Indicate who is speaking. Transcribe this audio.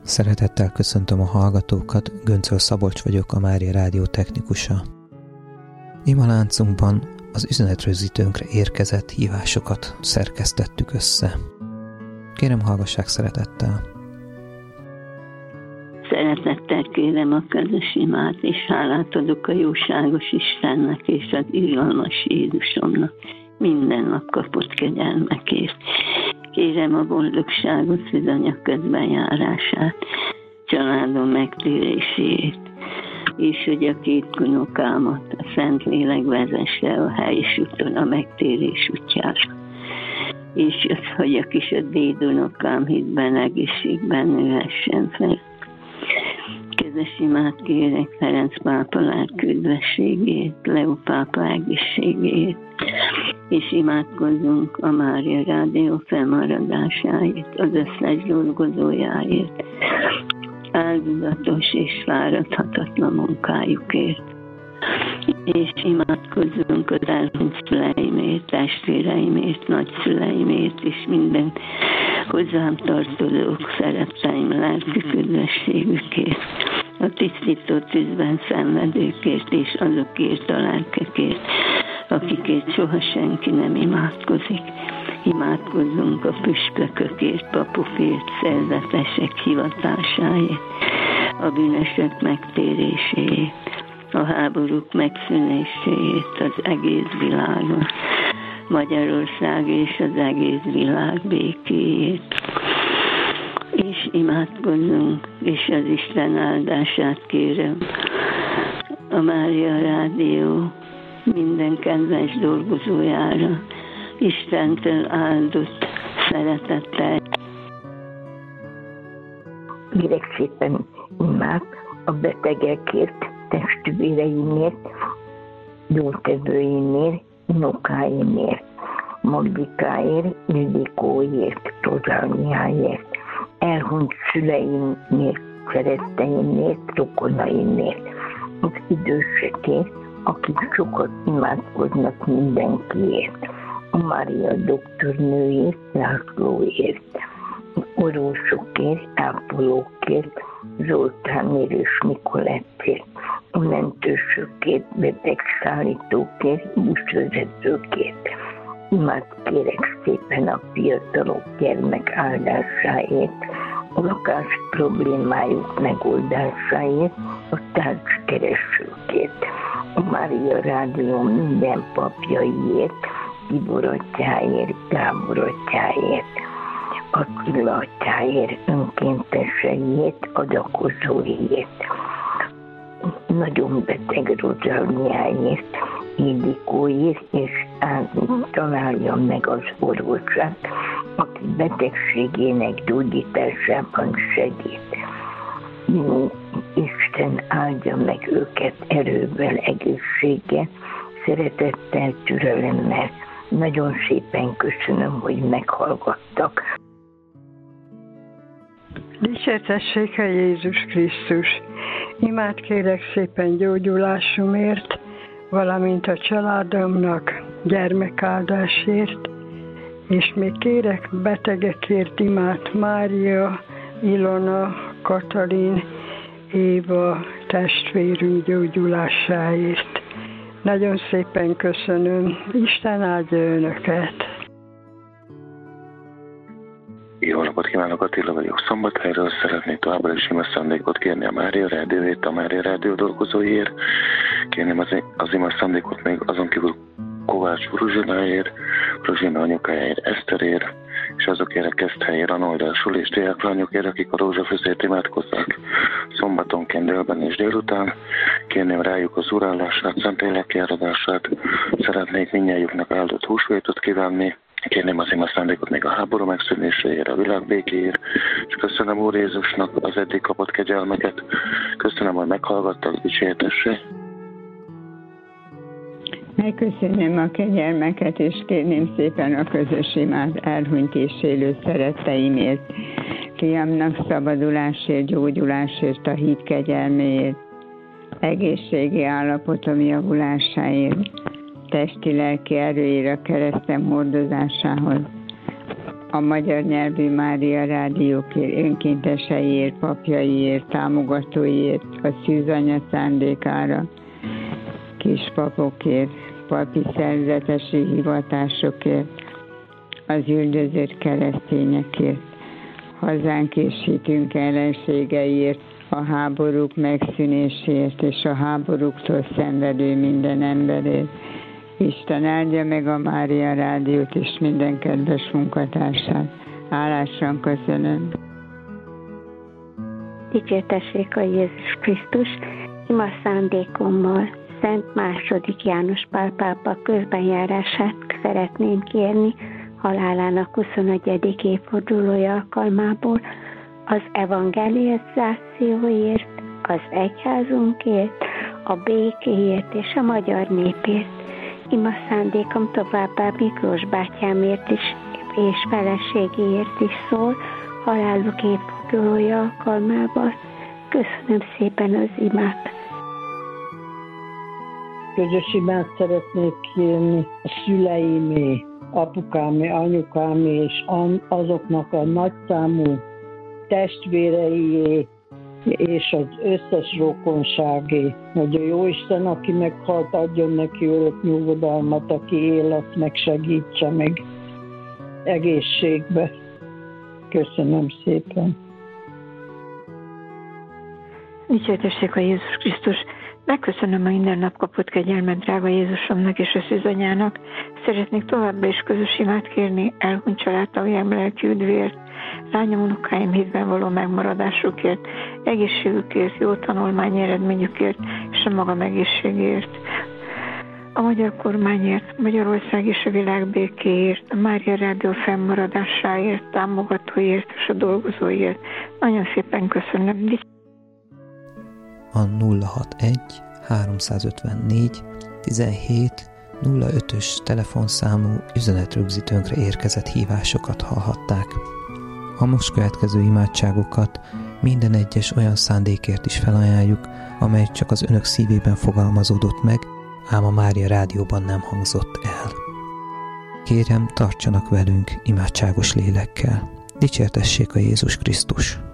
Speaker 1: Szeretettel köszöntöm a hallgatókat, Göncöl Szabolcs vagyok, a Mária Rádió technikusa. Imaláncunkban az üzenetrögzítőnkre érkezett hívásokat szerkesztettük össze. Kérem, hallgassák szeretettel!
Speaker 2: Szeretettel kérem a közös imát, és hálát adok a jóságos Istennek és az irgalmas Jézusomnak minden nap kapott kegyelmekért. Kérem a boldogságot, szüzanya közbenjárását, családom megtérését, és hogy a két unokámat a Szentlélek vezesse a helyes úton, a megtérés útjára. És az, hogy a kis a dédunokám hitben, egészségben nőhessen fel. Közös imát kérek Ferenc pápa lelküdvességét, Leó pápa egészségét, és imádkozzunk a Mária Rádió felmaradásáért, az összes dolgozójáért, áldozatos és fáradhatatlan munkájukért. És imádkozzunk az elhunyt szüleimért, testvéreimért, nagyszüleimért, és minden hozzám tartozók, szeretteim lelkük üdvességükért, a tisztító tűzben szenvedőkért, és azokért a lelkekért, akikért soha senki nem imádkozik. Imádkozzunk a püspökökért, papokért, szerzetesek hivatásáért, a bűnösök megtéréséért, a háborúk megszűnéséért az egész világon, Magyarország és az egész világ békéjét. És imádkozzunk, és az Isten áldását kérem a Mária Rádió minden kedves dolgozójára, Istentől áldott szeretettel.
Speaker 3: Kérek szépen imát a betegekért, testvéreimért, jótevőimért, unokáimért, Magdikáért, Ildikóért, Rozsániáért, elhunyt szüleimért, szeretteimért, rokonaimért, az idősekért, akik sokat imádkoznak mindenkiért, a Mária doktornőért, Lászlóért, orvosokért, ápolókért, Zoltánért és Mikolettért, a mentősökért, betegszállítókért, buszvezetőkért. Imát kérek szépen a fiatalok gyermek áldásáért, a lakás problémájuk megoldásáért, a társkeresőkért, a Mária Rádió minden papjaiért, Tibor atyáért, Gábor atyáért, Attila atyáért, önkénteseiért, adakozóiért, nagyon beteg Rozsániáért, Ildikóért, és találja meg az orvosát, aki betegségének gyógyításában segít. Isten áldja meg őket erővel, egészséggel, szeretettel, türelemmel. Nagyon szépen köszönöm, hogy meghallgattak.
Speaker 4: Dicsértessék a Jézus Krisztus! Imát kérek szépen gyógyulásomért, valamint a családomnak gyermekáldásért, és még kérek betegekért imát Mária, Ilona, Katalin, Éva testvérünk gyógyulásáért. Nagyon szépen köszönöm, Isten áldja önöket!
Speaker 5: Jó napot kívánok, Attila vagyok Szombathelyről, szeretnék továbbra is ima szándékot kérni a Mária Rádióért, a Mária Rádió dolgozóiért. Kérném az ima szándékot még azon kívül Kovács Ruzsináért, Ruzsina anyukájáért, Eszterért, és azokért a Keszthelyért, a Noldal Suli és diáklányokért, akik a rózsafőzért imádkoznak szombatonként délben és délután. Kérném rájuk az urállását, Szentlélek kiáradását, szeretnék mindnyájuknak áldott húsvétot kívánni. Kérném az ima szándékot még a háború megszűnéséért, a világ békéért, és köszönöm Úr Jézusnak az eddig kapott kegyelmeket. Köszönöm, hogy meghallgattak, dicsértessé.
Speaker 6: Megköszönöm a kegyelmeket, és kérném szépen a közös imát elhunyt és élő szeretteimért, fiamnak szabadulásért, gyógyulásért, a hit kegyelméért, egészségi állapotom javulásáért, testi-lelki erőért a keresztem hordozásához, a magyar nyelvű Mária rádiókért, önkénteseiért, papjaiért, támogatóiért, a szűzanya szándékára, kispapokért, papi szerzetesi hivatásokért, az üldözött keresztényekért, hazánk és hitünk ellenségeiért, a háborúk megszűnéséért és a háborúktól szenvedő minden emberért. Isten áldja meg a Mária rádiót és minden kedves munkatársát. Hálásan köszönöm.
Speaker 7: Dicsértessék a Jézus Krisztus, ima szándékommal Szent II. János Pál pápa közbenjárását szeretném kérni halálának 21. évfordulója alkalmából az evangelizációért, az egyházunkért, a békéért és a magyar népért. Ima szándékom továbbá Miklós bátyámért is és feleségéért is szól haláluk évfordulója alkalmával. Köszönöm szépen az imát.
Speaker 8: Közös imát szeretnék kérni a szüleimé, apukámé, anyukámé és azoknak a nagyszámú testvéreié és az összes rokonságé, hogy a Jóisten, aki meghalt, adjon neki örök nyugodalmat, aki él, azt megsegítse meg egészségbe. Köszönöm szépen.
Speaker 9: Dicsértessék a Jézus Krisztus! Megköszönöm a minden nap kapott kegyelmet drága Jézusomnak és a szűzanyának. Szeretnék továbbra is közös imát kérni elhunyt családtagjaim lelki üdvéért, lányom unokáim hitben való megmaradásukért, egészségükért, jó tanulmányi eredményükért és a magam egészségért. A magyar kormányért, Magyarország és a világ békéért, a Mária Rádió fennmaradásáért, támogatóért és a dolgozóért. Nagyon szépen köszönöm.
Speaker 1: A 061 354 17 05-ös telefonszámú üzenetrögzítőnkre érkezett hívásokat hallhatták. A most következő imádságokat minden egyes olyan szándékért is felajánljuk, amely csak az önök szívében fogalmazódott meg, ám a Mária Rádióban nem hangzott el. Kérem, tartsanak velünk imádságos lélekkel. Dicsértessék a Jézus Krisztus!